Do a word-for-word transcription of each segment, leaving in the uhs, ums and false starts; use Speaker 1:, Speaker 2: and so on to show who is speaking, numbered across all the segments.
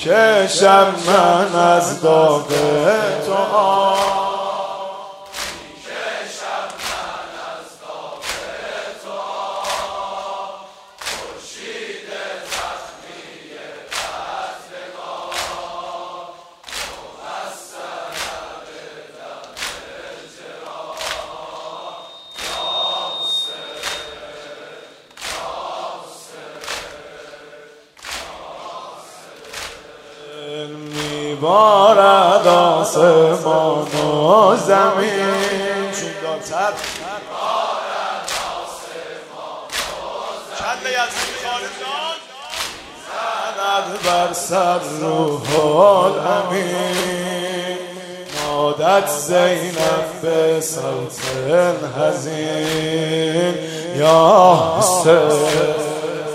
Speaker 1: کشم من از داغ تو بارد آسمان و زمین چون دارتر بارد آسمان و زمین کله یزدی خارجان زند بر سر روح الامین نادت زینب به صوت حزین یا حسین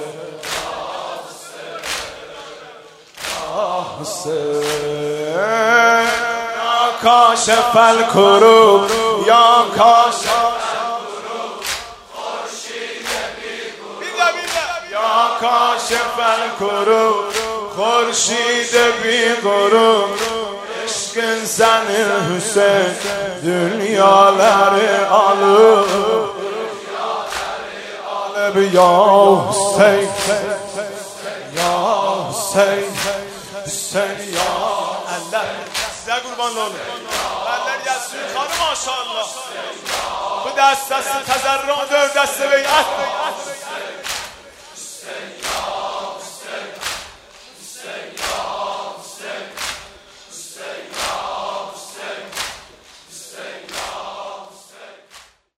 Speaker 1: یا کاشف الکروب یا کاشف الکروب خورشید بی غروب یا کاشف الکروب خورشید بی غروب عشق زن حسین دنیاları alıp alıp ya Hüseyin ya Hüseyin Hüseyin ya Allah size kurban olun. Eller gelsin kanı maşallah. Bu dest desti tezerrüan döv